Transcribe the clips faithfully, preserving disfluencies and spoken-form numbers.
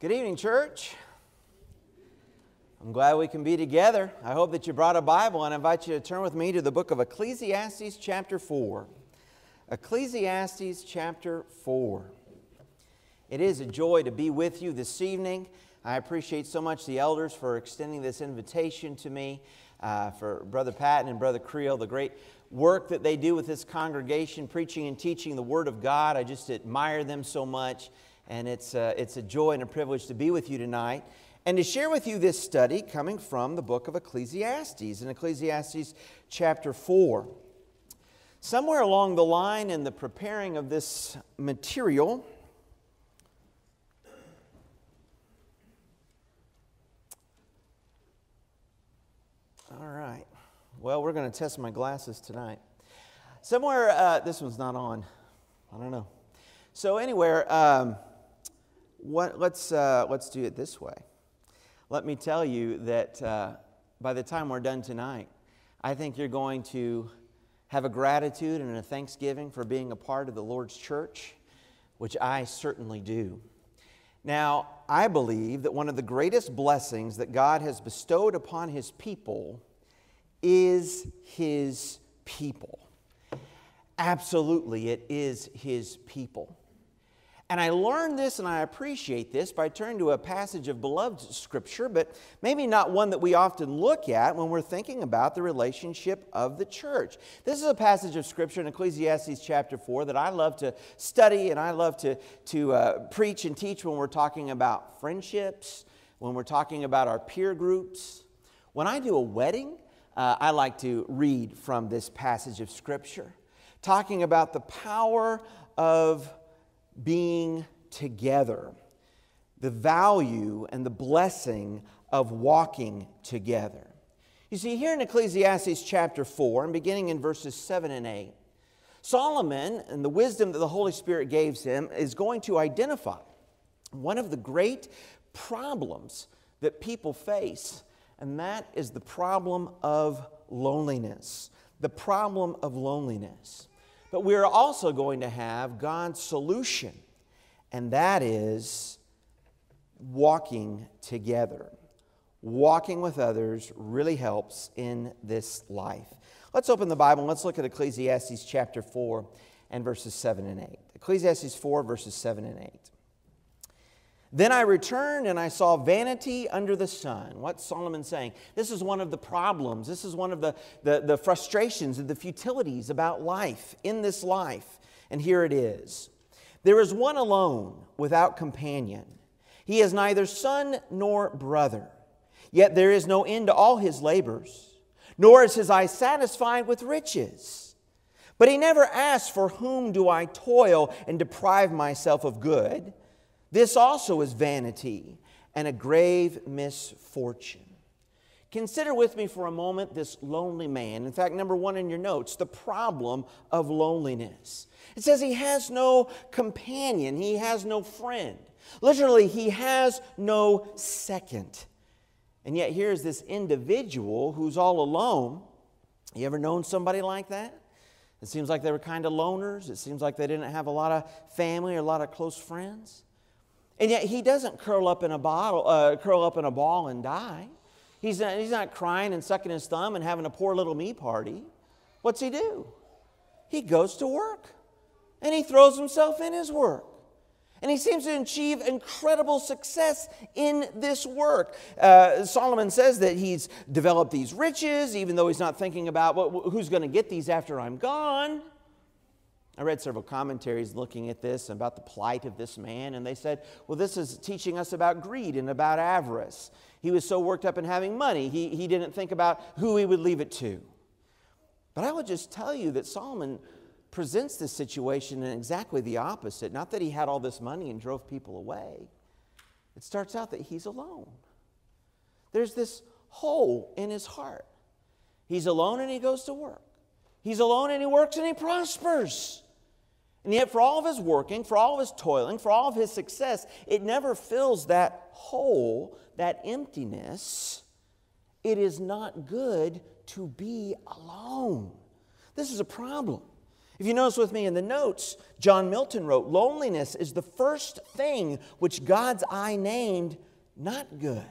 Good evening, church. I'm glad we can be together. I hope that you brought a Bible, and I invite you to turn with me to the book of Ecclesiastes chapter four. Ecclesiastes chapter four. It is a joy to be with you this evening. I appreciate so much the elders for extending this invitation to me, uh, for Brother Patton and Brother Creel, the great work that they do with this congregation, preaching and teaching the Word of God. I just admire them so much. And it's, uh, it's a joy and a privilege to be with you tonight and to share with you this study coming from the book of Ecclesiastes, in Ecclesiastes chapter four. Somewhere along the line in the preparing of this material, all right, well, we're going to test my glasses tonight. Somewhere, uh, this one's not on, I don't know. So anywhere, um, What, let's, uh, let's do it this way. Let me tell you that uh, by the time we're done tonight, I think you're going to have a gratitude and a thanksgiving for being a part of the Lord's church, which I certainly do. Now, I believe that one of the greatest blessings that God has bestowed upon His people is His people. Absolutely, it is His people. And I learned this and I appreciate this by turning to a passage of beloved Scripture, but maybe not one that we often look at when we're thinking about the relationship of the church. This is a passage of Scripture in Ecclesiastes chapter four that I love to study and I love to, to uh, preach and teach when we're talking about friendships, when we're talking about our peer groups. When I do a wedding, uh, I like to read from this passage of Scripture, talking about the power of being together, the value and the blessing of walking together. You see, here in Ecclesiastes chapter four, and beginning in verses seven and eight, Solomon, and the wisdom that the Holy Spirit gave him, is going to identify one of the great problems that people face, and that is the problem of loneliness. The problem of loneliness. But we are also going to have God's solution, and that is walking together. Walking with others really helps in this life. Let's open the Bible and let's look at Ecclesiastes chapter four and verses seven and eight. Ecclesiastes four, verses seven and eight. Then I returned and I saw vanity under the sun. What's Solomon saying? This is one of the problems. This is one of the, the, the frustrations and the futilities about life, in this life. And here it is. There is one alone without companion. He has neither son nor brother. Yet there is no end to all his labors, nor is his eye satisfied with riches. But he never asks, for whom do I toil and deprive myself of good? This also is vanity and a grave misfortune. Consider with me for a moment this lonely man. In fact, number one in your notes, the problem of loneliness. It says he has no companion. He has no friend. Literally, he has no second. And yet here's this individual who's all alone. You ever known somebody like that? It seems like they were kind of loners. It seems like they didn't have a lot of family or a lot of close friends. And yet he doesn't curl up in a bottle, uh, curl up in a ball and die. He's not, he's not crying and sucking his thumb and having a poor little me party. What's he do? He goes to work. And he throws himself in his work. And he seems to achieve incredible success in this work. Uh, Solomon says that he's developed these riches, even though he's not thinking about well, who's going to get these after I'm gone. I read several commentaries looking at this, about the plight of this man, and they said, well, this is teaching us about greed and about avarice. He was so worked up in having money, he, he didn't think about who he would leave it to. But I would just tell you that Solomon presents this situation in exactly the opposite. Not that he had all this money and drove people away. It starts out that he's alone. There's this hole in his heart. He's alone and he goes to work. He's alone and he works and he prospers. And yet for all of his working, for all of his toiling, for all of his success, it never fills that hole, that emptiness. It is not good to be alone. This is a problem. If you notice with me in the notes, John Milton wrote, loneliness is the first thing which God's eye named not good.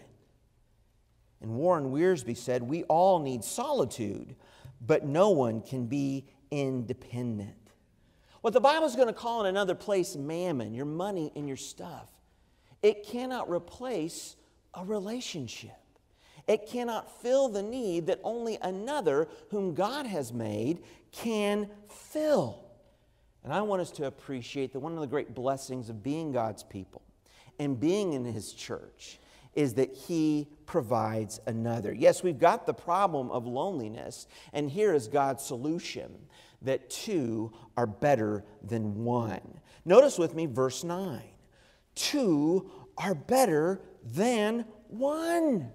And Warren Wiersbe said, we all need solitude, but no one can be independent. What the Bible is going to call in another place mammon, your money and your stuff, it cannot replace a relationship. It cannot fill the need that only another whom God has made can fill. And I want us to appreciate that one of the great blessings of being God's people and being in His church is that He provides another. Yes, we've got the problem of loneliness, and here is God's solution, that two are better than one. Notice with me verse nine. Two are better than one.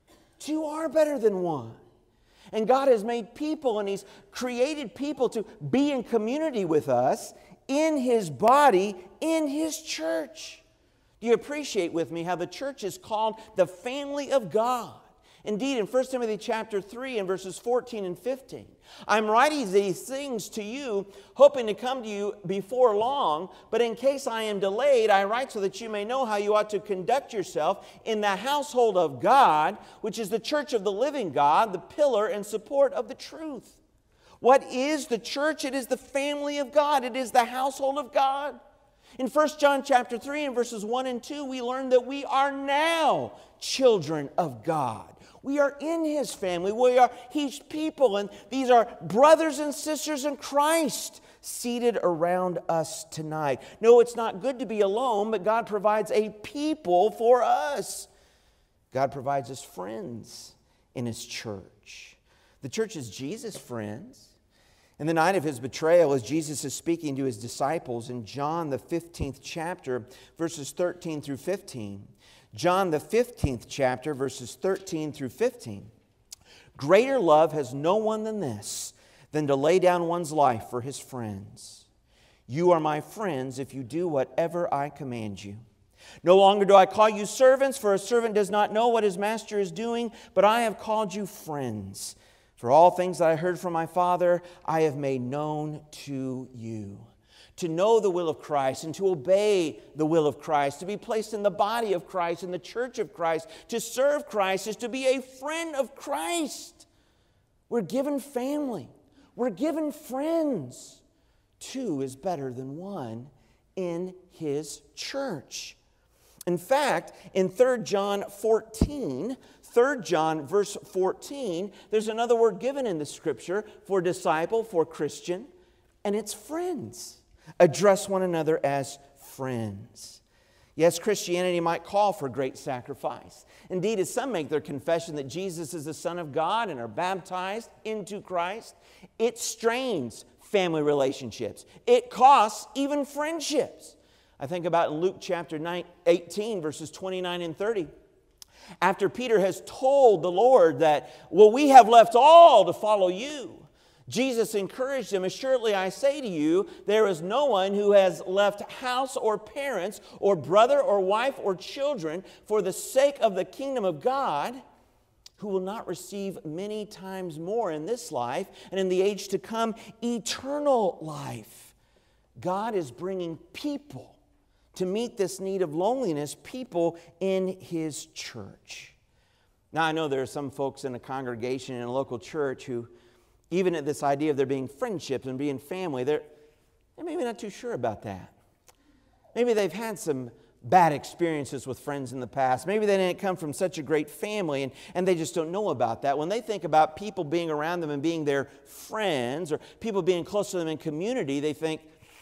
Two are better than one. And God has made people, and He's created people to be in community with us in His body, in His church. Do you appreciate with me how the church is called the family of God? Indeed, in First Timothy chapter three and verses fourteen and fifteen, I'm writing these things to you, hoping to come to you before long, but in case I am delayed, I write so that you may know how you ought to conduct yourself in the household of God, which is the church of the living God, the pillar and support of the truth. What is the church? It is the family of God. It is the household of God. In First John chapter three and verses one and two, we learn that we are now children of God. We are in His family. We are His people. And these are brothers and sisters in Christ seated around us tonight. No, it's not good to be alone, but God provides a people for us. God provides us friends in His church. The church is Jesus' friends. In the night of His betrayal, as Jesus is speaking to His disciples in John the fifteenth chapter, verses thirteen through fifteen, John the fifteenth chapter, verses thirteen through fifteen. Greater love has no one than this, than to lay down one's life for his friends. You are my friends if you do whatever I command you. No longer do I call you servants, for a servant does not know what his master is doing, but I have called you friends. For all things that I heard from my Father, I have made known to you. To know the will of Christ and to obey the will of Christ, to be placed in the body of Christ, in the church of Christ, to serve Christ is to be a friend of Christ. We're given family. We're given friends. Two is better than one in His church. In fact, in Third John fourteen, Third John verse fourteen, there's another word given in the Scripture for disciple, for Christian, and it's friends. Address one another as friends. Yes, Christianity might call for great sacrifice. Indeed, as some make their confession that Jesus is the Son of God and are baptized into Christ, it strains family relationships. It costs even friendships. I think about in Luke chapter eighteen, verses twenty-nine and thirty. After Peter has told the Lord that, well, we have left all to follow you, Jesus encouraged him, assuredly I say to you, there is no one who has left house or parents or brother or wife or children for the sake of the kingdom of God who will not receive many times more in this life and in the age to come eternal life. God is bringing people to meet this need of loneliness, people in His church. Now, I know there are some folks in a congregation in a local church who, even at this idea of there being friendships and being family, they're, they're maybe not too sure about that. Maybe they've had some bad experiences with friends in the past. Maybe they didn't come from such a great family, and, and they just don't know about that. When they think about people being around them and being their friends, or people being close to them in community, they think,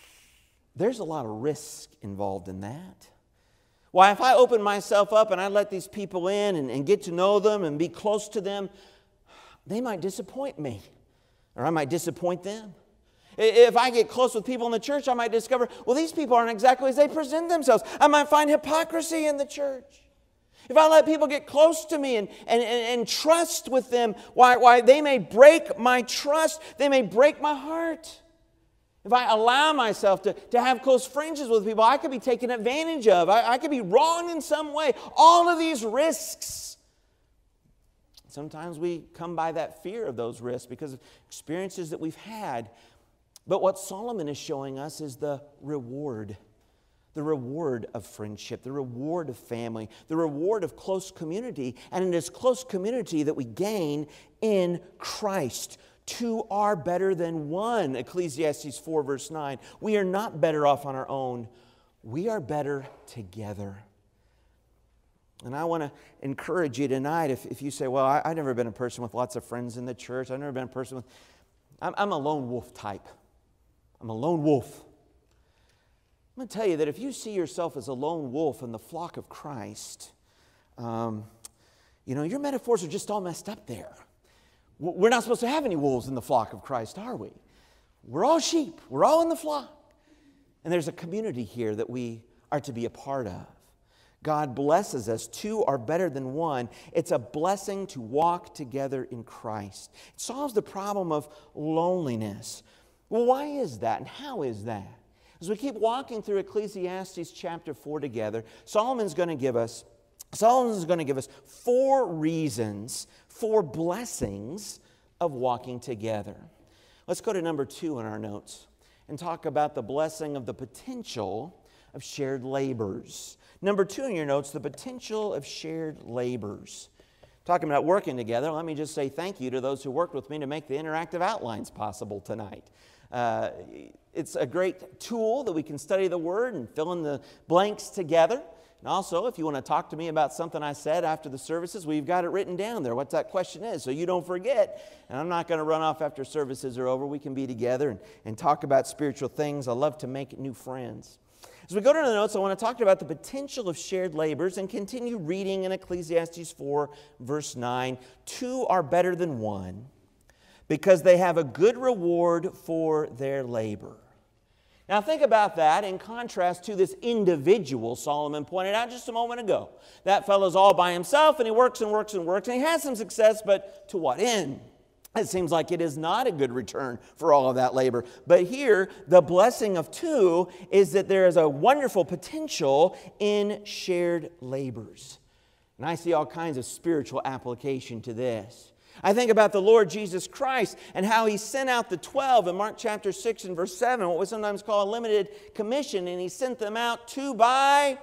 there's a lot of risk involved in that. Why, if I open myself up and I let these people in and, and get to know them and be close to them, they might disappoint me, or I might disappoint them. If I get close with people in the church, I might discover, well, these people aren't exactly as they present themselves. I might find hypocrisy in the church. If I let people get close to me and, and, and, and trust with them, why, why they may break my trust, they may break my heart. If I allow myself to, to have close friendships with people, I could be taken advantage of. I, I could be wrong in some way. All of these risks. Sometimes we come by that fear of those risks because of experiences that we've had. But what Solomon is showing us is the reward. The reward of friendship, the reward of family, the reward of close community. And it is close community that we gain in Christ. Two are better than one, Ecclesiastes four verse nine. We are not better off on our own. We are better together. And I want to encourage you tonight, if, if you say, well, I, I've never been a person with lots of friends in the church. I've never been a person with... I'm, I'm a lone wolf type. I'm a lone wolf. I'm going to tell you that if you see yourself as a lone wolf in the flock of Christ, um, you know, your metaphors are just all messed up there. We're not supposed to have any wolves in the flock of Christ, are we? We're all sheep. We're all in the flock. And there's a community here that we are to be a part of. God blesses us. Two are better than one. It's a blessing to walk together in Christ. It solves the problem of loneliness. Well, why is that and how is that? As we keep walking through Ecclesiastes chapter four together, Solomon's going to give us Solomon's going to give us four reasons, four blessings of walking together. Let's go to number two in our notes and talk about the blessing of the potential of shared labors. Number two in your notes, the potential of shared labors. Talking about working together, let me just say thank you to those who worked with me to make the interactive outlines possible tonight. Uh, it's a great tool that we can study the Word and fill in the blanks together. And also, if you want to talk to me about something I said after the services, we've got it written down there, what that question is, so you don't forget. And I'm not going to run off after services are over. We can be together and, and talk about spiritual things. I love to make new friends. As we go to the notes, I want to talk about the potential of shared labors and continue reading in Ecclesiastes four, verse nine. Two are better than one because they have a good reward for their labor. Now think about that in contrast to this individual Solomon pointed out just a moment ago. That fellow's all by himself and he works and works and works and he has some success, but to what end? It seems like it is not a good return for all of that labor. But here, the blessing of two is that there is a wonderful potential in shared labors. And I see all kinds of spiritual application to this. I think about the Lord Jesus Christ and how He sent out the twelve in Mark chapter six and verse seven, what we sometimes call a limited commission, and He sent them out two by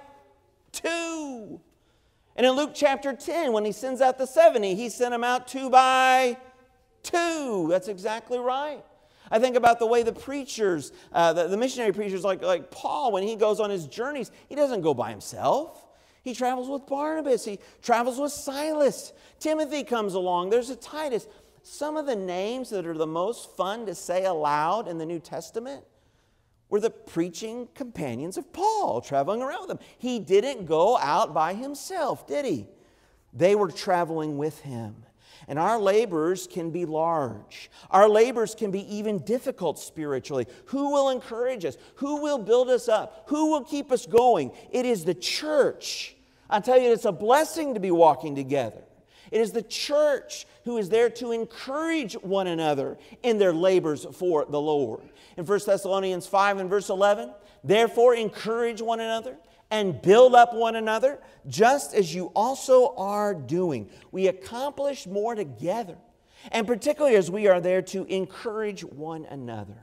two. And in Luke chapter ten, when He sends out the seventy, He sent them out two by two. That's exactly right. I think about the way the preachers, uh, the, the missionary preachers like, like Paul, when he goes on his journeys, he doesn't go by himself. He travels with Barnabas. He travels with Silas. Timothy comes along. There's a Titus. Some of the names that are the most fun to say aloud in the New Testament were the preaching companions of Paul, traveling around with him. He didn't go out by himself, did he? They were traveling with him. And our labors can be large. Our labors can be even difficult spiritually. Who will encourage us? Who will build us up? Who will keep us going? It is the church. I tell you, it's a blessing to be walking together. It is the church who is there to encourage one another in their labors for the Lord. In First Thessalonians five and verse eleven, therefore encourage one another and build up one another, just as you also are doing. We accomplish more together, and particularly as we are there to encourage one another.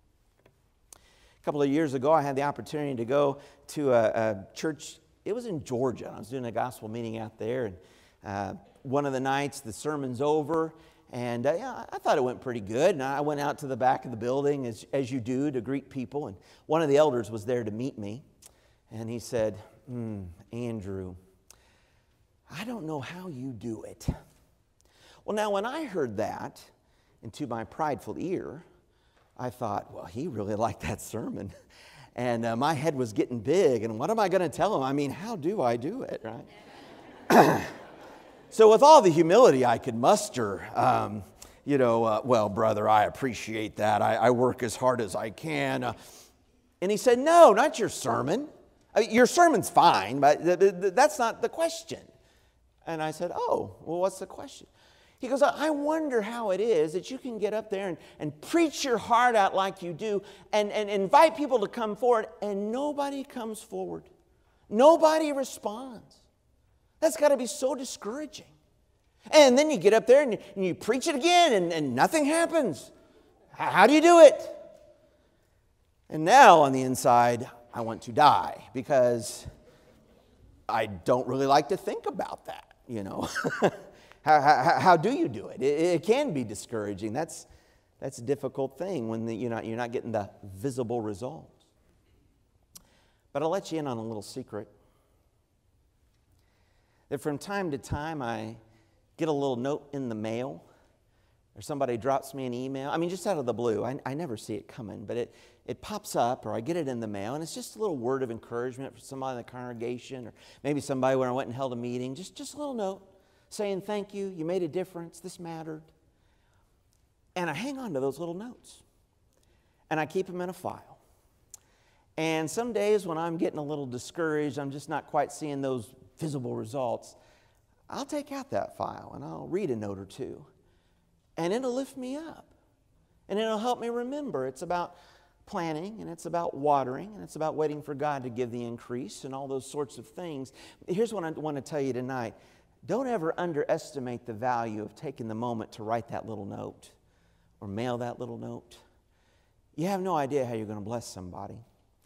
A couple of years ago, I had the opportunity to go to a, a church. It was in Georgia. I was doing a gospel meeting out there, and uh, one of the nights, the sermon's over, and uh, yeah, I thought it went pretty good. And I went out to the back of the building, as, as you do, to greet people, and one of the elders was there to meet me. And he said, mm, Andrew, I don't know how you do it. Well, now, when I heard that, and to my prideful ear, I thought, well, he really liked that sermon. And uh, my head was getting big, and what am I going to tell him? I mean, how do I do it, right? So with all the humility I could muster, um, you know, uh, well, brother, I appreciate that. I, I work as hard as I can. Uh, and he said, no, not your sermon. Your sermon's fine, but th- th- that's not the question. And I said, oh, well, what's the question? He goes, I wonder how it is that you can get up there and, and preach your heart out like you do and, and invite people to come forward, and nobody comes forward. Nobody responds. That's got to be so discouraging. And then you get up there and you, and you preach it again, and, and nothing happens. How, how do you do it? And now on the inside, I want to die because I don't really like to think about that, you know. how, how, how do you do it? it? It can be discouraging. That's, that's a difficult thing when the, you're, not, you're not getting the visible results. But I'll let you in on a little secret. That from time to time I get a little note in the mail, or somebody drops me an email. I mean, just out of the blue. I, I never see it coming, but it, it pops up, or I get it in the mail, and it's just a little word of encouragement for somebody in the congregation, or maybe somebody where I went and held a meeting. Just, just a little note saying, thank you, you made a difference, this mattered. And I hang on to those little notes, and I keep them in a file. And some days when I'm getting a little discouraged, I'm just not quite seeing those visible results, I'll take out that file, and I'll read a note or two. And it'll lift me up. And it'll help me remember. It's about planting, and it's about watering, and it's about waiting for God to give the increase and all those sorts of things. Here's what I want to tell you tonight. Don't ever underestimate the value of taking the moment to write that little note or mail that little note. You have no idea how you're going to bless somebody.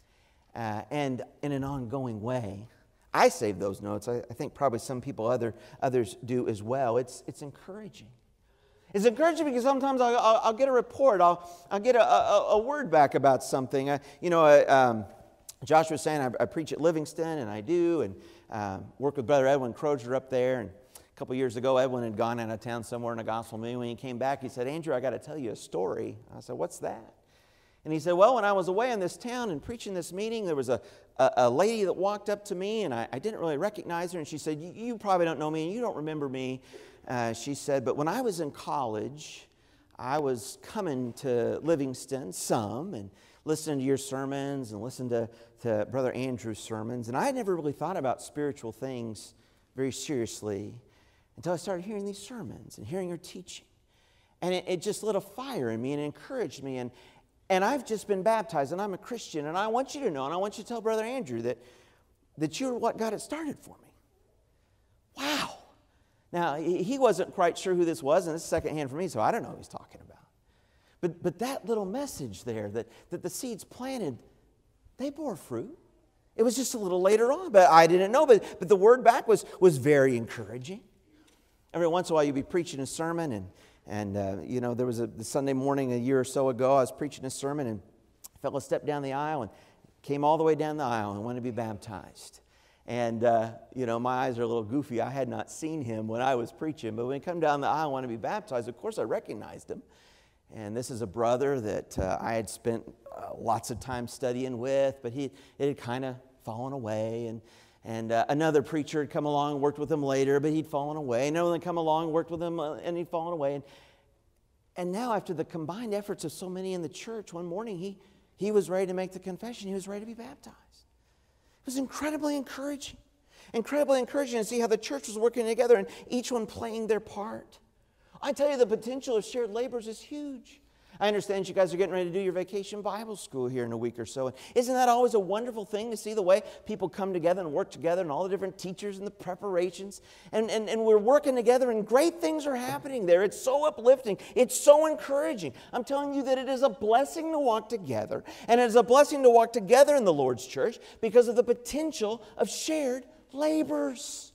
Uh, and in an ongoing way. I save those notes. I, I think probably some people, other, others do as well. It's, it's encouraging. It's encouraging because sometimes I'll, I'll, I'll get a report. I'll, I'll get a, a, a word back about something. I, you know, I, um, Josh was saying I, I preach at Livingston, and I do, and um, work with Brother Edwin Crozier up there. And a couple years ago, Edwin had gone out of town somewhere in a gospel meeting. When he came back, he said, Andrew, I got to tell you a story. I said, what's that? And he said, well, when I was away in this town and preaching this meeting, there was a, a, a lady that walked up to me, and I, I didn't really recognize her. And she said, you probably don't know me, and you don't remember me. Uh, she said, but when I was in college, I was coming to Livingston some and listening to your sermons and listening to, to Brother Andrew's sermons. And I had never really thought about spiritual things very seriously until I started hearing these sermons and hearing your teaching. And it, it just lit a fire in me and encouraged me. And, and I've just been baptized, and I'm a Christian. And I want you to know, and I want you to tell Brother Andrew that, that you're what got it started for me. Wow. Now, he wasn't quite sure who this was, and this is secondhand for me, so I don't know who he's talking about. But, but that little message there, that, that the seeds planted, they bore fruit. It was just a little later on, but I didn't know. But, but the word back was, was very encouraging. Every once in a while, you'd be preaching a sermon, and, and uh, you know, there was a the Sunday morning a year or so ago, I was preaching a sermon, and a fellow stepped down the aisle and came all the way down the aisle and wanted to be baptized. And, uh, you know, my eyes are a little goofy. I had not seen him when I was preaching. But when he come down the aisle and wanted to be baptized, of course I recognized him. And this is a brother that uh, I had spent uh, lots of time studying with. But he it had kind of fallen away. And, and uh, another preacher had come along and worked with him later, but he'd fallen away. Another one had come along and worked with him, uh, and he'd fallen away. And, and now after the combined efforts of so many in the church, one morning he, he was ready to make the confession. He was ready to be baptized. It was incredibly encouraging. Incredibly encouraging to see how the church was working together and each one playing their part. I tell you, the potential of shared labors is huge. I understand you guys are getting ready to do your vacation Bible school here in a week or so. And isn't that always a wonderful thing to see the way people come together and work together and all the different teachers and the preparations? And, and, and we're working together and great things are happening there. It's so uplifting. It's so encouraging. I'm telling you that it is a blessing to walk together. And it is a blessing to walk together in the Lord's church because of the potential of shared labors.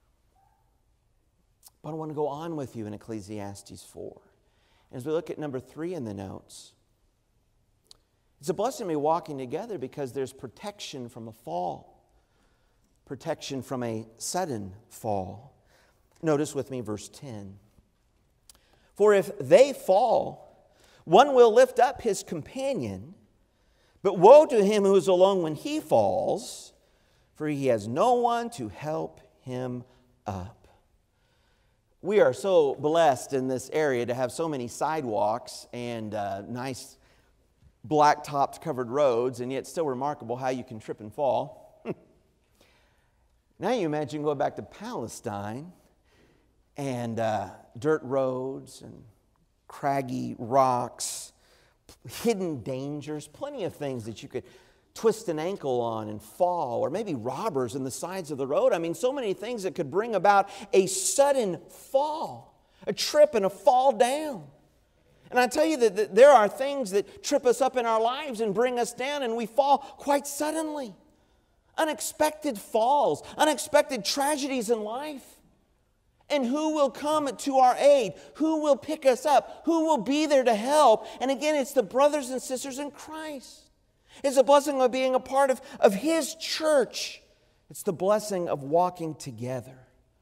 But I want to go on with you in Ecclesiastes four. As we look at number three in the notes, it's a blessing to be walking together because there's protection from a fall, protection from a sudden fall. Notice with me verse ten. For if they fall, one will lift up his companion, but woe to him who is alone when he falls, for he has no one to help him up. We are so blessed in this area to have so many sidewalks and uh, nice black-topped covered roads, and yet still remarkable how you can trip and fall. Now you imagine going back to Palestine and uh, dirt roads and craggy rocks, hidden dangers, plenty of things that you could twist an ankle on and fall, or maybe robbers in the sides of the road. I mean, so many things that could bring about a sudden fall, a trip and a fall down. And I tell you that, that there are things that trip us up in our lives and bring us down, and we fall quite suddenly. Unexpected falls, unexpected tragedies in life. And who will come to our aid? Who will pick us up? Who will be there to help? And again, it's the brothers and sisters in Christ. It's a blessing of being a part of, of His church. It's the blessing of walking together.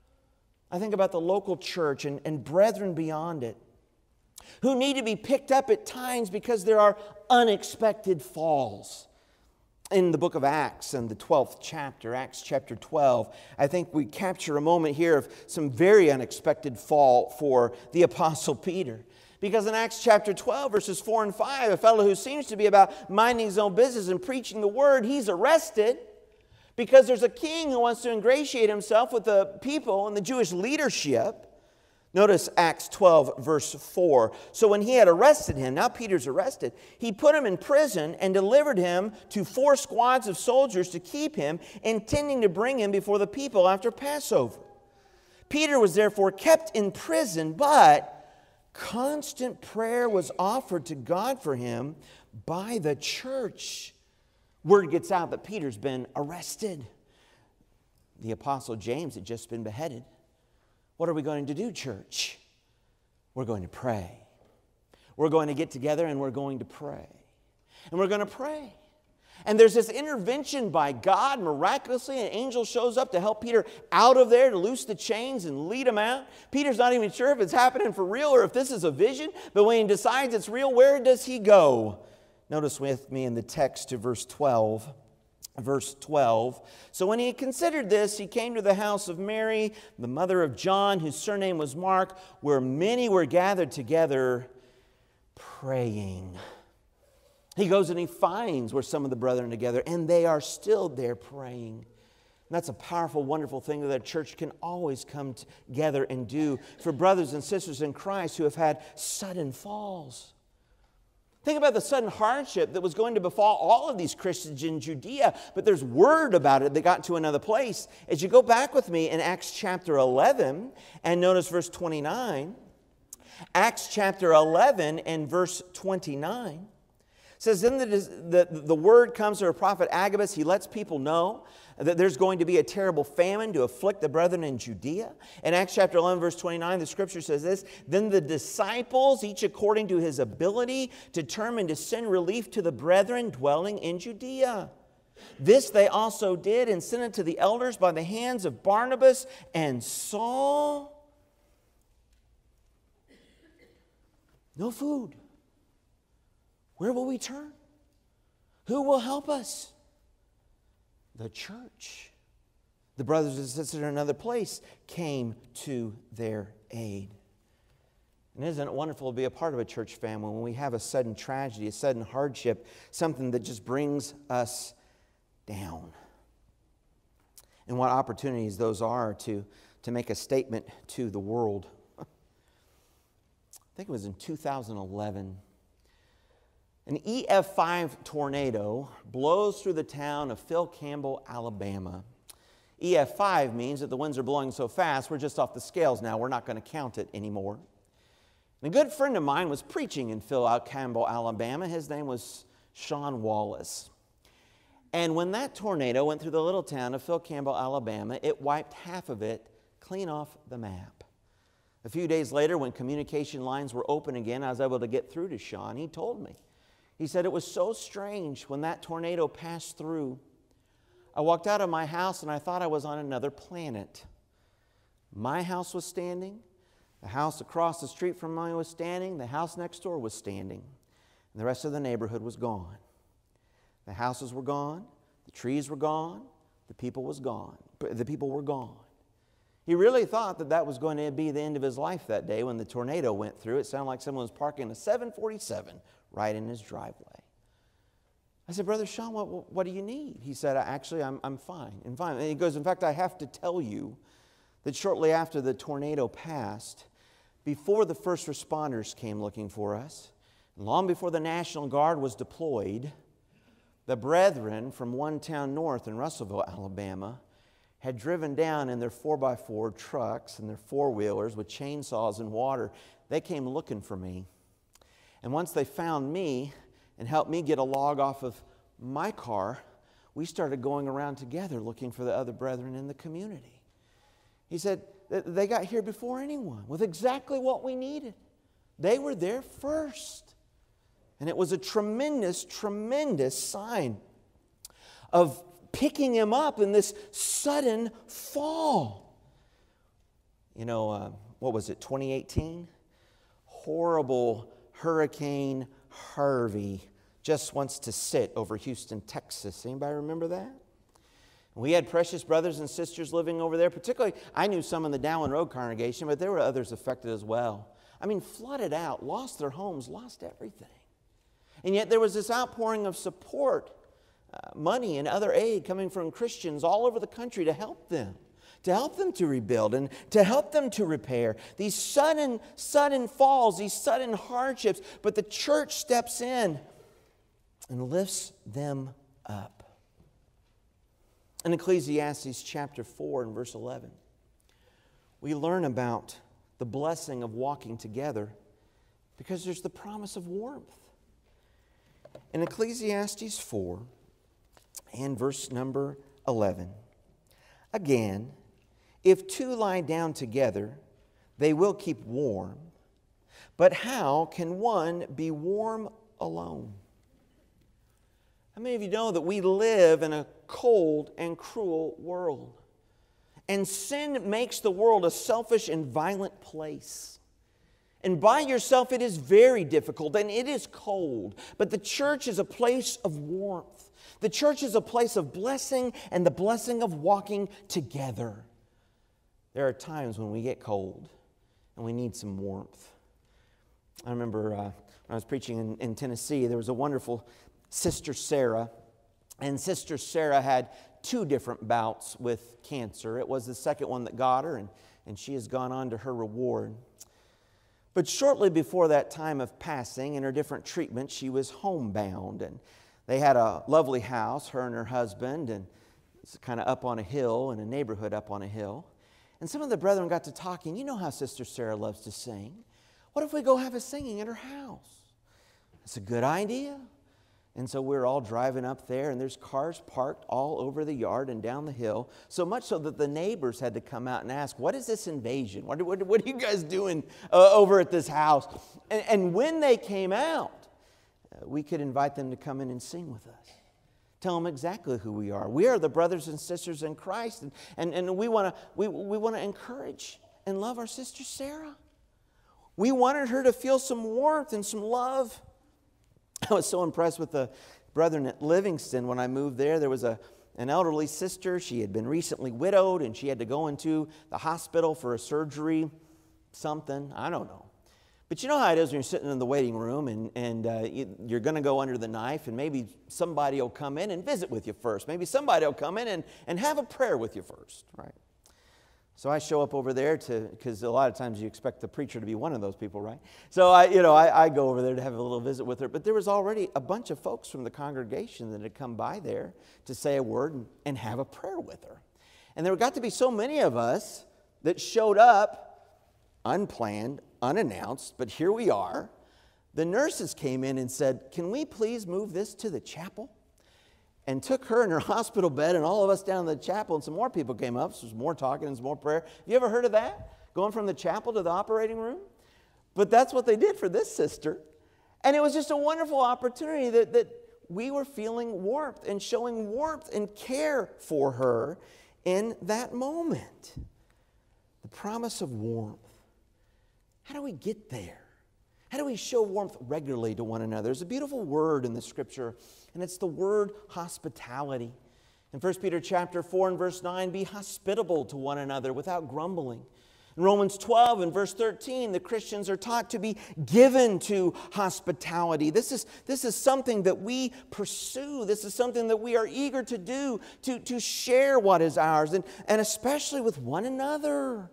I think about the local church and, and brethren beyond it who need to be picked up at times because there are unexpected falls. In the book of Acts and the twelfth chapter, Acts chapter twelve, I think we capture a moment here of some very unexpected fall for the Apostle Peter. Because in Acts chapter twelve, verses four and five, a fellow who seems to be about minding his own business and preaching the word, he's arrested because there's a king who wants to ingratiate himself with the people and the Jewish leadership. Notice Acts twelve, verse four. So when he had arrested him, now Peter's arrested, he put him in prison and delivered him to four squads of soldiers to keep him, intending to bring him before the people after Passover. Peter was therefore kept in prison, but constant prayer was offered to God for him by the church. Word gets out that Peter's been arrested. The Apostle James had just been beheaded. What are we going to do, church? We're going to pray. We're going to get together and we're going to pray. And we're going to pray. And there's this intervention by God. Miraculously, an angel shows up to help Peter out of there, to loose the chains and lead him out. Peter's not even sure if it's happening for real or if this is a vision. But when he decides it's real, where does he go? Notice with me in the text to verse twelve. Verse twelve, so when he had considered this, he came to the house of Mary, the mother of John, whose surname was Mark, where many were gathered together praying. He goes and he finds where some of the brethren are together, and they are still there praying. And that's a powerful, wonderful thing that a church can always come together and do for brothers and sisters in Christ who have had sudden falls. Think about the sudden hardship that was going to befall all of these Christians in Judea, but there's word about it that got to another place. As you go back with me in Acts chapter eleven, and notice verse twenty-nine, Acts chapter eleven and verse twenty-nine says, then the, the, the word comes to a prophet Agabus. He lets people know that there's going to be a terrible famine to afflict the brethren in Judea. In Acts chapter eleven, verse twenty-nine, the scripture says this, then the disciples, each according to his ability, determined to send relief to the brethren dwelling in Judea. This they also did and sent it to the elders by the hands of Barnabas and Saul. No food. Where will we turn? Who will help us? The church. The brothers and sisters in another place came to their aid. And isn't it wonderful to be a part of a church family when we have a sudden tragedy, a sudden hardship, something that just brings us down? And what opportunities those are to, to make a statement to the world. I think it was in two thousand eleven. An E F five tornado blows through the town of Phil Campbell, Alabama. E F five means that the winds are blowing so fast, we're just off the scales now. We're not going to count it anymore. And a good friend of mine was preaching in Phil Campbell, Alabama. His name was Sean Wallace. And when that tornado went through the little town of Phil Campbell, Alabama, it wiped half of it clean off the map. A few days later, when communication lines were open again, I was able to get through to Sean. He told me. He said, it was so strange when that tornado passed through. I walked out of my house and I thought I was on another planet. My house was standing. The house across the street from mine was standing. The house next door was standing. And the rest of the neighborhood was gone. The houses were gone. The trees were gone. The people was gone. The people were gone. He really thought that that was going to be the end of his life that day when the tornado went through. It sounded like someone was parking a seven forty-seven right in his driveway. I said, Brother Sean, what, what do you need? He said, actually, I'm, I'm fine. I'm fine. And he goes, in fact, I have to tell you that shortly after the tornado passed, before the first responders came looking for us, long before the National Guard was deployed, the brethren from one town north in Russellville, Alabama, had driven down in their four by four trucks and their four-wheelers with chainsaws and water. They came looking for me. And once they found me and helped me get a log off of my car, we started going around together looking for the other brethren in the community. He said, they got here before anyone with exactly what we needed. They were there first. And it was a tremendous, tremendous sign of picking him up in this sudden fall. You know, uh, what was it, twenty eighteen? Horrible Hurricane Harvey just wants to sit over Houston, Texas. Anybody remember that? We had precious brothers and sisters living over there. Particularly, I knew some in the Dowling Road congregation, but there were others affected as well. I mean, flooded out, lost their homes, lost everything. And yet there was this outpouring of support, uh, money and other aid coming from Christians all over the country to help them, to help them to rebuild and to help them to repair. These sudden, sudden falls, these sudden hardships, but the church steps in and lifts them up. In Ecclesiastes chapter four and verse eleven, we learn about the blessing of walking together because there's the promise of warmth. In Ecclesiastes four and verse number eleven, again, if two lie down together, they will keep warm. But how can one be warm alone? How many of you know that we live in a cold and cruel world? And sin makes the world a selfish and violent place. And by yourself it is very difficult and it is cold. But the church is a place of warmth. The church is a place of blessing and the blessing of walking together. There are times when we get cold and we need some warmth. I remember uh, when I was preaching in, in Tennessee, there was a wonderful Sister Sarah, and Sister Sarah had two different bouts with cancer. It was the second one that got her, and, and she has gone on to her reward. But shortly before that time of passing, in her different treatment, she was homebound, and they had a lovely house, her and her husband, and it's kind of up on a hill, in a neighborhood up on a hill. And some of the brethren got to talking. You know how Sister Sarah loves to sing. What if we go have a singing at her house? It's a good idea. And so we're all driving up there, and there's cars parked all over the yard and down the hill, so much so that the neighbors had to come out and ask, what is this invasion? What, what, what are you guys doing uh, over at this house? And, and when they came out, uh, we could invite them to come in and sing with us. Tell them exactly who we are. We are the brothers and sisters in Christ, and, and, and we want to we, we want to encourage and love our sister Sarah. We wanted her to feel some warmth and some love. I was so impressed with the brethren at Livingston when I moved there. There was a, an elderly sister. She had been recently widowed, and she had to go into the hospital for a surgery, something. I don't know. But you know how it is when you're sitting in the waiting room, and, and uh, you, you're going to go under the knife, and maybe somebody will come in and visit with you first. Maybe somebody will come in and, and have a prayer with you first, right? So I show up over there to, because a lot of times you expect the preacher to be one of those people, right? So I, you know, I, I go over there to have a little visit with her. But there was already a bunch of folks from the congregation that had come by there to say a word and, and have a prayer with her. And there got to be so many of us that showed up unplanned, unannounced, but here we are. The nurses came in and said, can we please move this to the chapel? And took her in her hospital bed and all of us down to the chapel, and some more people came up. So there was more talking and some more prayer. Have you ever heard of that? Going from the chapel to the operating room? But that's what they did for this sister. And it was just a wonderful opportunity that, that we were feeling warmth and showing warmth and care for her in that moment. The promise of warmth. How do we get there? How do we show warmth regularly to one another? There's a beautiful word in the Scripture, and it's the word hospitality. In First Peter chapter four and verse nine, be hospitable to one another without grumbling. In Romans twelve and verse thirteen, the Christians are taught to be given to hospitality. This is, this is something that we pursue. This is something that we are eager to do, to, to share what is ours, and, and especially with one another.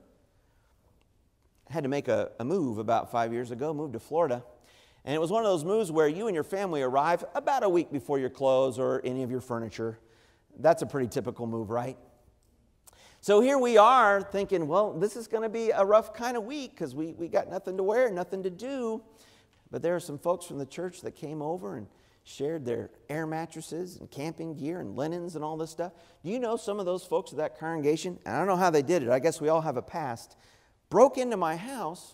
I had to make a, a move about five years ago, moved to Florida. And it was one of those moves where you and your family arrive about a week before your clothes or any of your furniture. That's a pretty typical move, right? So here we are thinking, well, this is going to be a rough kind of week because we, we got nothing to wear, nothing to do. But there are some folks from the church that came over and shared their air mattresses and camping gear and linens and all this stuff. Do you know some of those folks at that congregation? And I don't know how they did it. I guess we all have a past. Broke into my house,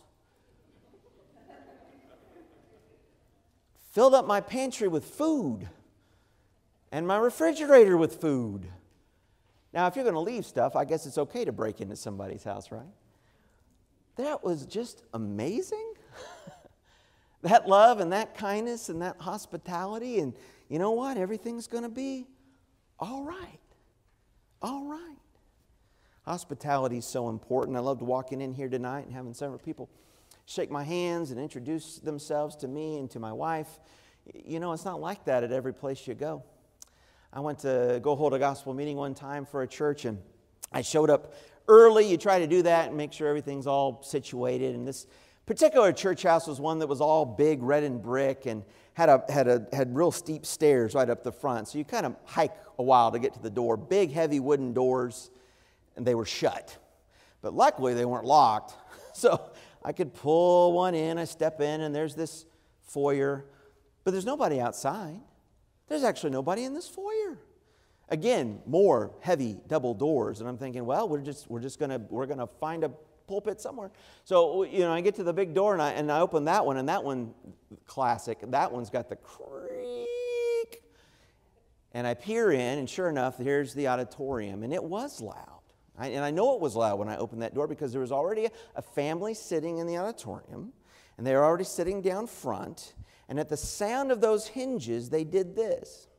filled up my pantry with food and my refrigerator with food. Now, if you're going to leave stuff, I guess it's okay to break into somebody's house, right? That was just amazing. That love and that kindness and that hospitality. And you know what? Everything's going to be all right. All right. Hospitality is so important. I loved walking in here tonight and having several people shake my hands and introduce themselves to me and to my wife. You know, it's not like that at every place you go. I went to go hold a gospel meeting one time for a church, and I showed up early. You try to do that and make sure everything's all situated. And this particular church house was one that was all big red and brick and had a had a had real steep stairs right up the front. So you kind of hike a while to get to the door. Big, heavy wooden doors, and they were shut. But luckily they weren't locked. So I could pull one in, I step in, and there's this foyer. But there's nobody outside. There's actually nobody in this foyer. Again, more heavy double doors. And I'm thinking, well, we're just we're just gonna we're gonna find a pulpit somewhere. So, you know, I get to the big door and I and I open that one, and that one, classic, that one's got the creak. And I peer in, and sure enough, here's the auditorium, and it was loud. I, and I know it was loud when I opened that door because there was already a, a family sitting in the auditorium, and they were already sitting down front, and at the sound of those hinges, they did this.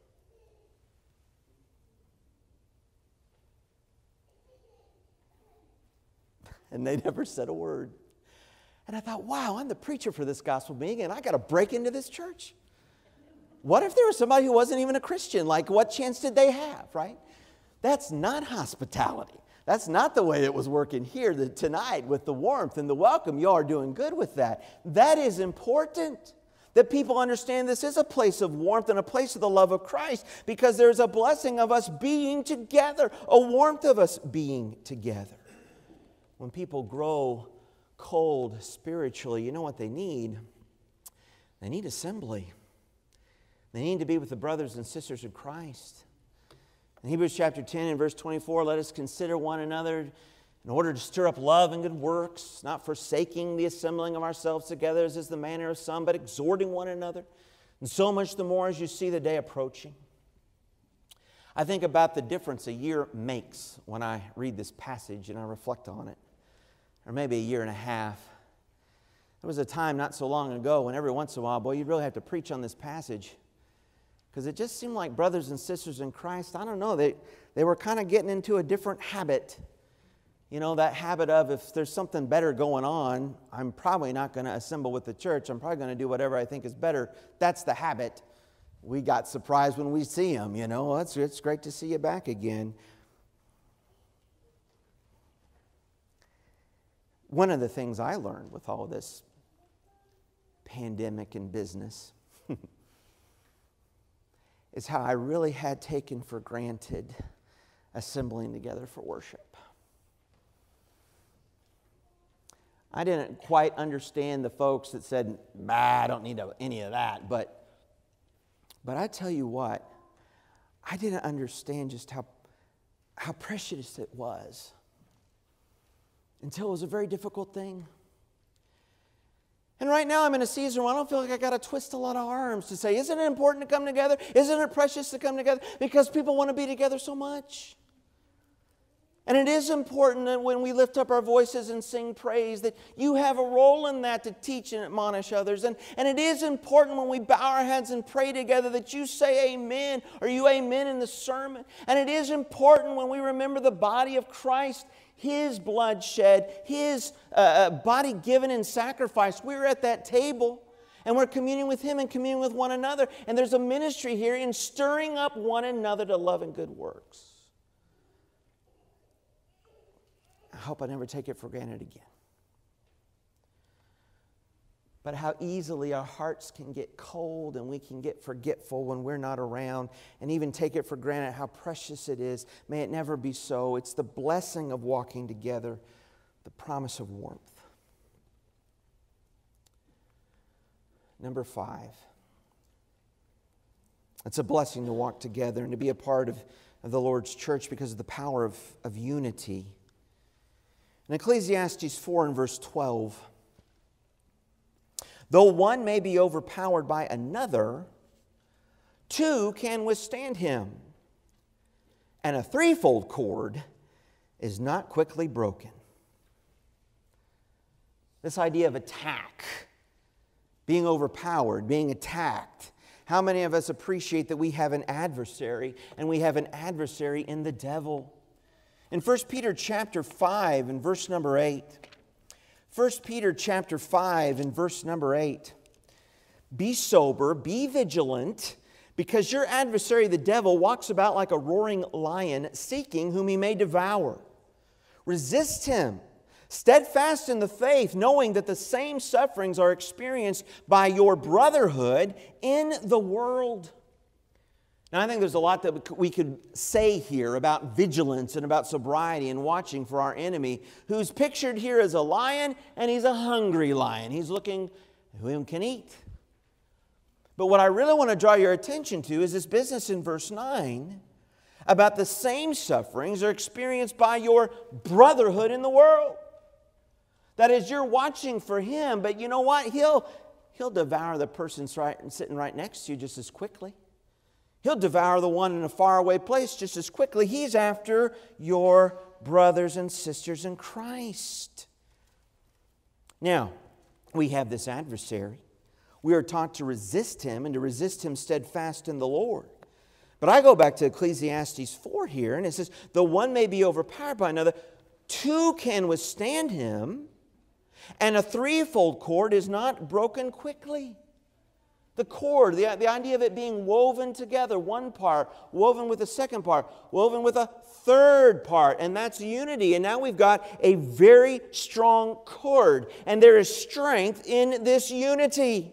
And they never said a word. And I thought, wow, I'm the preacher for this gospel meeting, and I got to break into this church. What if there was somebody who wasn't even a Christian? Like, what chance did they have, right? That's not hospitality. That's not the way it was working here the, tonight with the warmth and the welcome. You are doing good with that. That is important, that people understand this is a place of warmth and a place of the love of Christ, because there's a blessing of us being together, a warmth of us being together. When people grow cold spiritually, you know what they need? They need assembly. They need to be with the brothers and sisters in Christ. In Hebrews chapter ten and verse twenty-four, let us consider one another in order to stir up love and good works, not forsaking the assembling of ourselves together as is the manner of some, but exhorting one another, and so much the more as you see the day approaching. I think about the difference a year makes when I read this passage and I reflect on it. Or maybe a year and a half. There was a time not so long ago when every once in a while, boy, you'd really have to preach on this passage. Because it just seemed like brothers and sisters in Christ, I don't know, they, they were kind of getting into a different habit. You know, that habit of if there's something better going on, I'm probably not going to assemble with the church. I'm probably going to do whatever I think is better. That's the habit. We got surprised when we see them, you know. Well, it's, it's great to see you back again. One of the things I learned with all this pandemic and business is how I really had taken for granted assembling together for worship. I didn't quite understand the folks that said, bah, I don't need any of that. But, but I tell you what, I didn't understand just how, how precious it was until it was a very difficult thing. And right now I'm in a season where I don't feel like I got to twist a lot of arms to say, isn't it important to come together? Isn't it precious to come together? Because people want to be together so much. And it is important that when we lift up our voices and sing praise, that you have a role in that to teach and admonish others. And, and it is important when we bow our heads and pray together that you say amen or you amen in the sermon. And it is important when we remember the body of Christ, His blood shed, His uh, body given in sacrifice. We're at that table and we're communing with Him and communing with one another. And there's a ministry here in stirring up one another to love and good works. I hope I never take it for granted again. But how easily our hearts can get cold and we can get forgetful when we're not around and even take it for granted how precious it is. May it never be so. It's the blessing of walking together, the promise of warmth. Number five. It's a blessing to walk together and to be a part of, of the Lord's church because of the power of, of unity. In Ecclesiastes four and verse twelve, though one may be overpowered by another, two can withstand him, and a threefold cord is not quickly broken. This idea of attack, being overpowered, being attacked. How many of us appreciate that we have an adversary, and we have an adversary in the devil? In First Peter chapter five and verse number eight, First Peter chapter five and verse number eight, be sober, be vigilant, because your adversary the devil walks about like a roaring lion, seeking whom he may devour. Resist him, steadfast in the faith, knowing that the same sufferings are experienced by your brotherhood in the world. Now, I think there's a lot that we could say here about vigilance and about sobriety and watching for our enemy, who's pictured here as a lion, and he's a hungry lion. He's looking who he can eat. But what I really want to draw your attention to is this business in verse nine about the same sufferings are experienced by your brotherhood in the world. That is, you're watching for him, but you know what? He'll, he'll devour the person right, sitting right next to you just as quickly. He'll devour the one in a faraway place just as quickly. He's after your brothers and sisters in Christ. Now, we have this adversary. We are taught to resist him and to resist him steadfast in the Lord. But I go back to Ecclesiastes four here, and it says, though one may be overpowered by another, two can withstand him, and a threefold cord is not broken quickly. The cord, the, the idea of it being woven together, one part, woven with a second part, woven with a third part, and that's unity. And now we've got a very strong cord, and there is strength in this unity.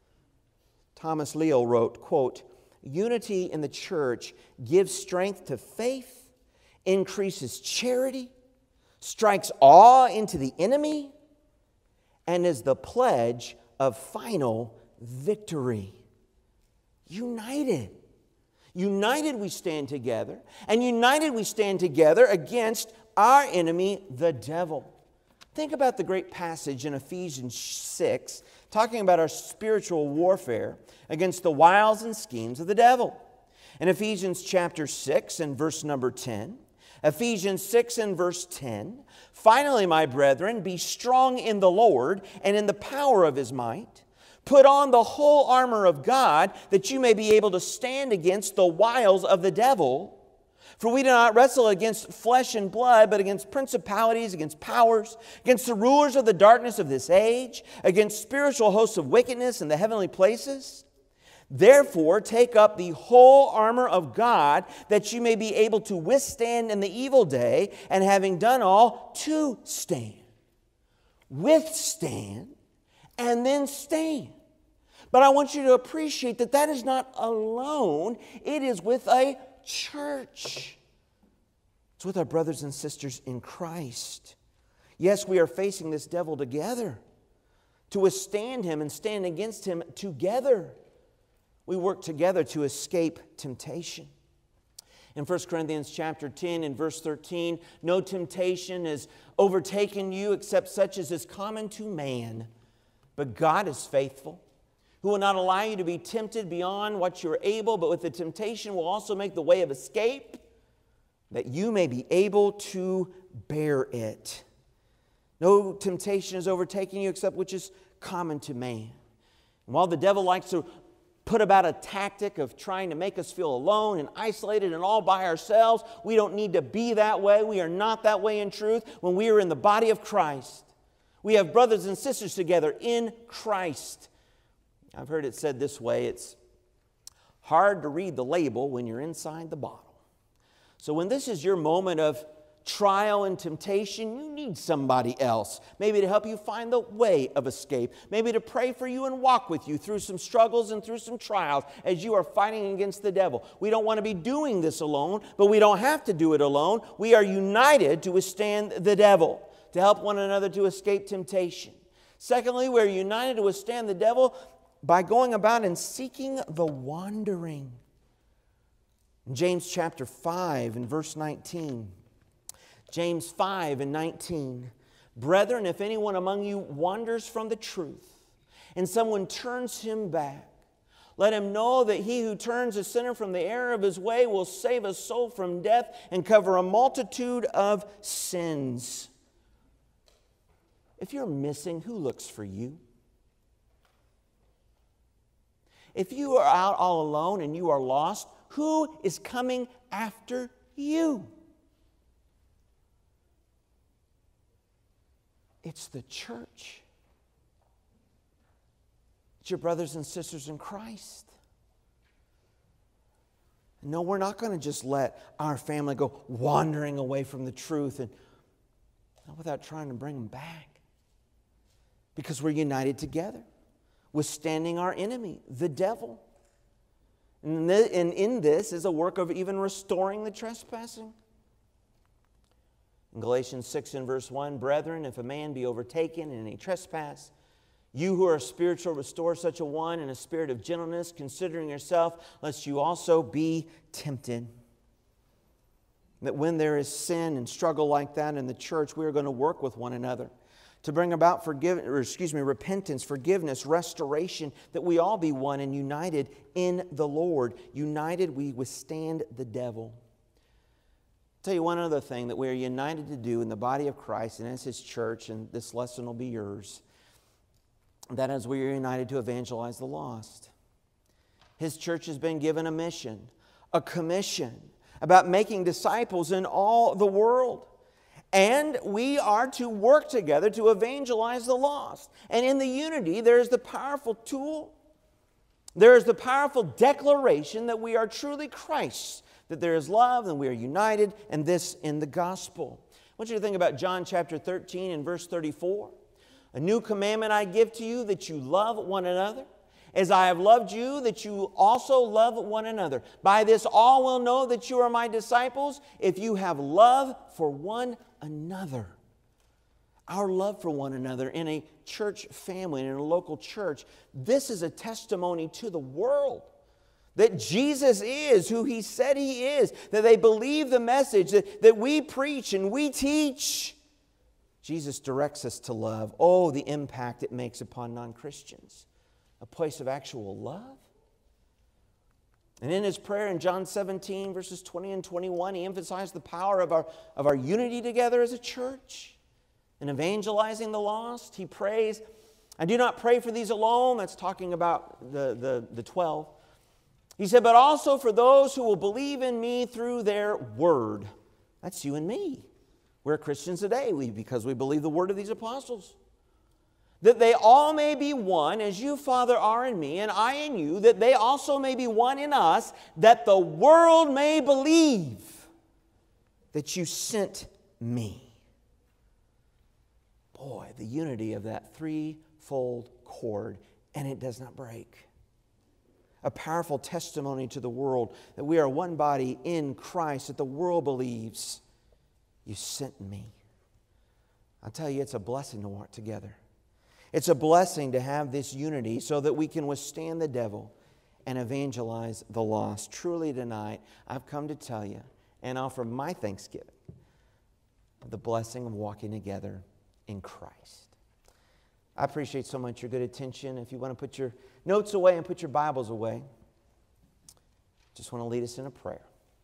Thomas Leo wrote, quote, unity in the church gives strength to faith, increases charity, strikes awe into the enemy, and is the pledge of final victory. United. United we stand together, and united we stand together against our enemy, the devil. Think about the great passage in Ephesians six, talking about our spiritual warfare against the wiles and schemes of the devil. In Ephesians chapter six and verse number ten, Ephesians six and verse ten, finally, my brethren, be strong in the Lord and in the power of his might. Put on the whole armor of God, that you may be able to stand against the wiles of the devil. For we do not wrestle against flesh and blood, but against principalities, against powers, against the rulers of the darkness of this age, against spiritual hosts of wickedness in the heavenly places. Therefore, take up the whole armor of God, that you may be able to withstand in the evil day, and having done all, to stand. Withstand, and then stand. But I want you to appreciate that that is not alone. It is with a church. It's with our brothers and sisters in Christ. Yes, we are facing this devil together. To withstand him and stand against him together. We work together to escape temptation. In First Corinthians chapter ten and verse thirteen, no temptation has overtaken you except such as is common to man. But God is faithful, who will not allow you to be tempted beyond what you're able, but with the temptation will also make the way of escape, that you may be able to bear it. No temptation has overtaken you except which is common to man. And while the devil likes to put about a tactic of trying to make us feel alone and isolated and all by ourselves, we don't need to be that way. We are not that way in truth when we are in the body of Christ. We have brothers and sisters together in Christ. I've heard it said this way, it's hard to read the label when you're inside the bottle. So when this is your moment of trial and temptation, you need somebody else. Maybe to help you find the way of escape. Maybe to pray for you and walk with you through some struggles and through some trials as you are fighting against the devil. We don't want to be doing this alone, but we don't have to do it alone. We are united to withstand the devil, to help one another to escape temptation. Secondly, we're united to withstand the devil by going about and seeking the wandering. In James chapter five and verse nineteen. James five and nineteen. Brethren, if anyone among you wanders from the truth, and someone turns him back, let him know that he who turns a sinner from the error of his way will save a soul from death and cover a multitude of sins. If you're missing, who looks for you? If you are out all alone and you are lost, who is coming after you? It's the church. It's your brothers and sisters in Christ. No, we're not going to just let our family go wandering away from the truth and not without trying to bring them back. Because we're united together, withstanding our enemy, the devil. And in this is a work of even restoring the trespassing. In Galatians six and verse one, brethren, if a man be overtaken in any trespass, you who are spiritual, restore such a one in a spirit of gentleness, considering yourself, lest you also be tempted. That when there is sin and struggle like that in the church, we are going to work with one another to bring about forgive, or excuse me, repentance, forgiveness, restoration, that we all be one and united in the Lord. United, we withstand the devil. I'll tell you one other thing that we are united to do in the body of Christ and as His church, and this lesson will be yours. That is, we are united to evangelize the lost. His church has been given a mission, a commission about making disciples in all the world. And we are to work together to evangelize the lost. And in the unity, there is the powerful tool. There is the powerful declaration that we are truly Christ's, that there is love and we are united, and this in the gospel. I want you to think about John chapter thirteen and verse thirty-four. A new commandment I give to you, that you love one another. As I have loved you, that you also love one another. By this all will know that you are my disciples, if you have love for one another. Our love for one another in a church family, in a local church, this is a testimony to the world that Jesus is who He said He is, that they believe the message that, that we preach and we teach. Jesus directs us to love. Oh, the impact it makes upon non-Christians. A place of actual love. And in His prayer in John seventeen, verses twenty and twenty-one, He emphasized the power of our, of our unity together as a church in evangelizing the lost. He prays, I do not pray for these alone. That's talking about the, the, the twelve. He said, but also for those who will believe in me through their word. That's you and me. We're Christians today we, because we believe the word of these apostles. That they all may be one, as you, Father, are in me, and I in you, that they also may be one in us, that the world may believe that you sent me. Boy, the unity of that threefold cord, and it does not break. A powerful testimony to the world that we are one body in Christ, that the world believes you sent me. I'll tell you, it's a blessing to walk together. It's a blessing to have this unity so that we can withstand the devil and evangelize the lost. Truly tonight, I've come to tell you and offer my thanksgiving of the blessing of walking together in Christ. I appreciate so much your good attention. If you want to put your notes away and put your Bibles away, just want to lead us in a prayer.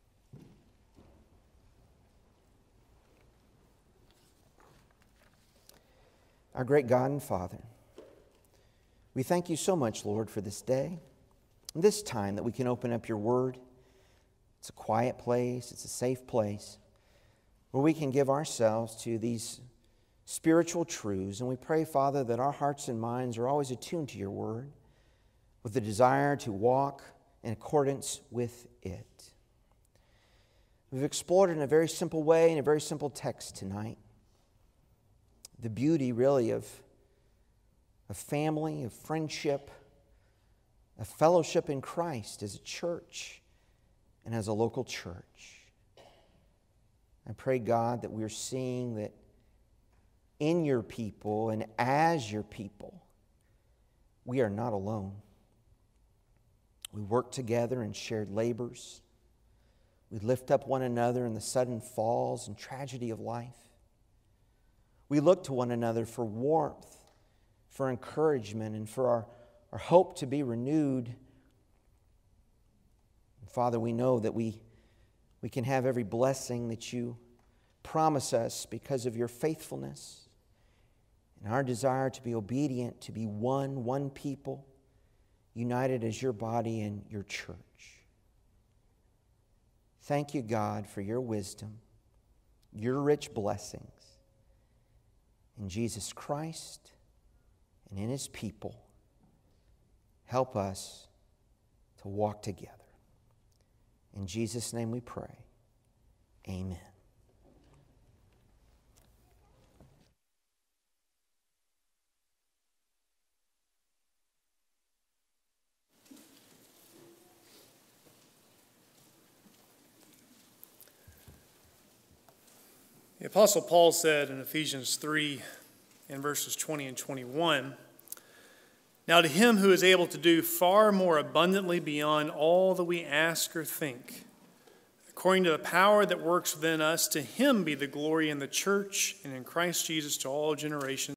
Our great God and Father, we thank you so much, Lord, for this day, and this time that we can open up your word. It's a quiet place, it's a safe place where we can give ourselves to these spiritual truths. And we pray, Father, that our hearts and minds are always attuned to your word with the desire to walk in accordance with it. We've explored in a very simple way, in a very simple text tonight, the beauty, really, of a family, of friendship, of fellowship in Christ as a church and as a local church. I pray, God, that we're seeing that in your people and as your people, we are not alone. We work together in shared labors. We lift up one another in the sudden falls and tragedy of life. We look to one another for warmth, for encouragement, and for our, our hope to be renewed. And Father, we know that we, we can have every blessing that you promise us because of your faithfulness and our desire to be obedient, to be one, one people, united as your body and your church. Thank you, God, for your wisdom, your rich blessings. In Jesus Christ and in His people, help us to walk together. In Jesus' name we pray. Amen. The Apostle Paul said in Ephesians three, in verses twenty and twenty-one, "Now to Him who is able to do far more abundantly beyond all that we ask or think, according to the power that works within us, to Him be the glory in the church and in Christ Jesus to all generations."